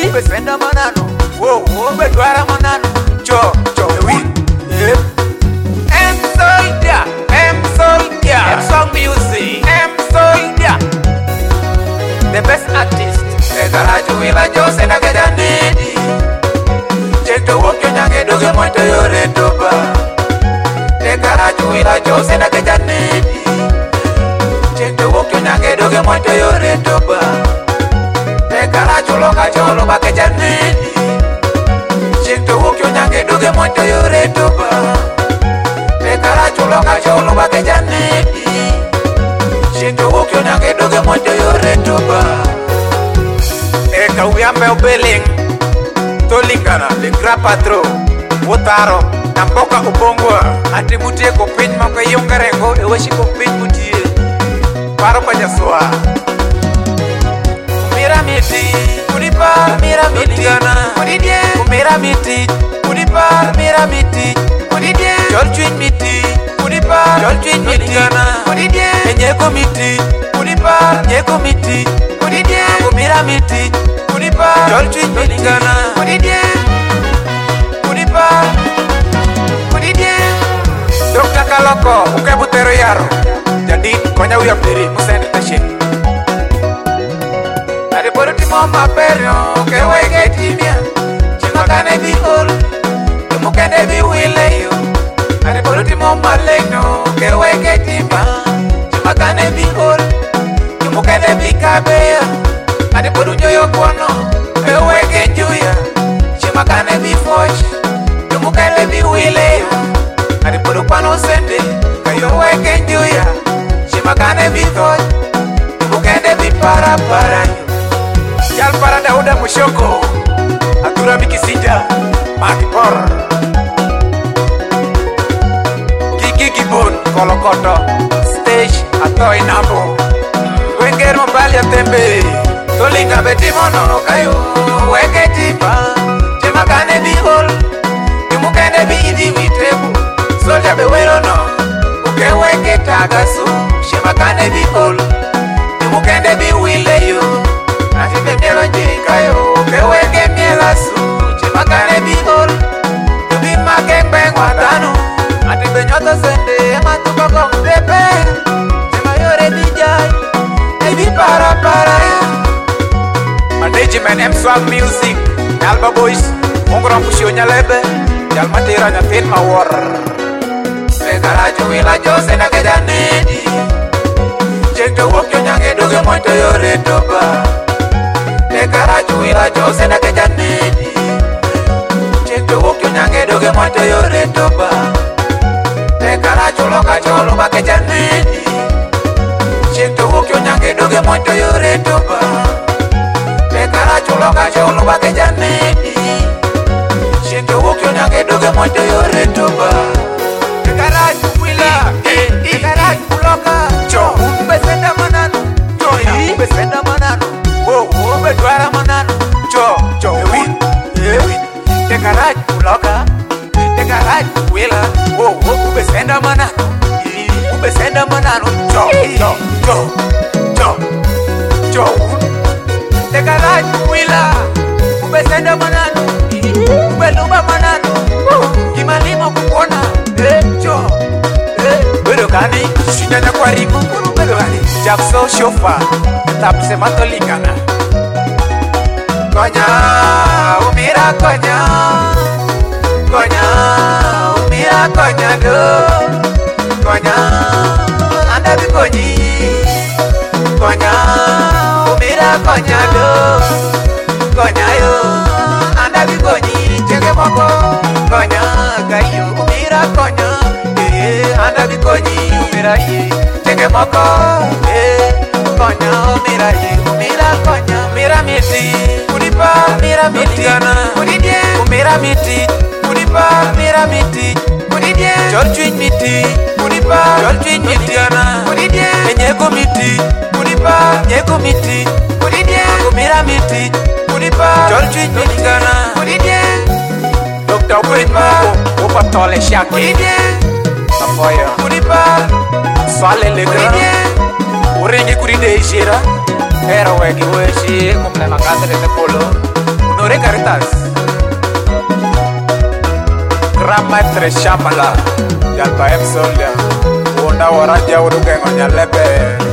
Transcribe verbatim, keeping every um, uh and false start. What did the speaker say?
besenda manano wo wo bedwara manano cho cho we yep M Soldier M Soldier M Song Music M Soldier the best artist Garaju ila Jose na kejanidi Chekto wokyo nyange doge mwento yore toba Garaju ila Jose na kejanidi Chekto wokyo nyange doge mwento yore toba Garaju loka cholo ba kejanidi Chekto wokyo nyange doge mwento yore toba Garaju loka cholo ba kejanidi Chekto wokyo nyange doge mwento yore toba Eka uyambe ubeling Tolingana de grapatro Wotaro Namboka ubongwa Ati mutie kopin maka yungarengo Eweshi kopin mutie Paro pajaswa Umira miti Kudipa Umira miti Kudidye Umira miti Kudipa Umira miti Kudidye Jolchuin miti Kudipa Jolchuin miti Kudidye Enyeko miti Kudipa Nyeko miti Kudidye Umira miti Kudipa Jolchuin miti Kudidye Kudipa Kudidye Dokta Kaloko Ukebutero yaro Jadi konya uya peri Musendi tashin Nari boru timo maperio Kewege timia Chimakane bi ol Tumukene bi wileyo Nari boru timo maleno Kewege timia Chimakane bi ol Tumukene bi kabeya Nari boru nyoyo kono Kewege njuya Chimakane bi fosh Tumukene bi wileyo Nari boru pano sende Kewege njuya Chimakane bi fosh Tumukene bi para para Jal para Dauda Mushoko Atura Mikisija Makipor Kiki Kibun Kolokoto Stage Atoi Nambo Wengero Mbali Atembe Tolinga Betimono Kayo Wenge Timba Chimakane Bihol Timukene Bidi Witebu Solja Bewero no Uke Wenge Tagasu Chimakane Bihol Timukene Biwileyo Ati bendelo njikayo Kewege mielasu Chimakane bihol Tubi makengbe watanu Ati benyoto sende Ematuko kompepe Chimayore bijay Ebi para para ya Management M Swag Music Alba Boys Mungro Mushio Nyalebe Jalmatira Nyatin Mawar Regaraju ila Jose na kejanedi Chekto wokyo nyange doge mwento yore toba Garaju ila Jose na kejanedi Chekto wokyo nyange doge mwento yore toba Garaju loka cholo ba kejanedi Chekto wokyo nyange doge mwento yore toba Garaju loka cholo ba kejanedi Chekto wokyo nyange doge mwento yore toba Garaju wila Garaju loka Cho ubesenda manano Cho ya ubesenda manano Wo wo bedwara manano Cho cho win win Te garage uloka Te garage wila Wo wo ubesenda manano Ubesenda manano Cho cho cho cho cho Te garage wila Ubesenda manano Ubeluba manano Kimalimo kukuona Eh cho Eh Bedo kani Shindanya kwa rimu Bedo kani Jackson Shofa Tapse matolingana Konya Umira konya Konya Umira konya do Konya Anda bikonyi Konya Umira konya do Konya yo Anda bikonyi Cheke moko Konya Kayo Umira konya Eh Anda bikonyi Umira ye Cheke moko Eh Konya Umira ye Umira konya Umira miti Kudipa Umira miti Kudidye Umira miti Kudipa Umira miti Kudidye Jolchuin miti Kudipa Jolchuin miti Kudidye Enyeko miti Kudipa Nyeko miti Kudidye Umira miti Kudipa Jolchuin miti Kudidye Dokta Kudipa Upa tole shaki Kudidye Safoya Kudipa Swale legra Urengi kuride ishira Era wegi weshi Kumle makata de polo Uno Ore Caritas Grandmaître Shamala Yalba M Solia Wonda Waraja Urugengo Nyalebe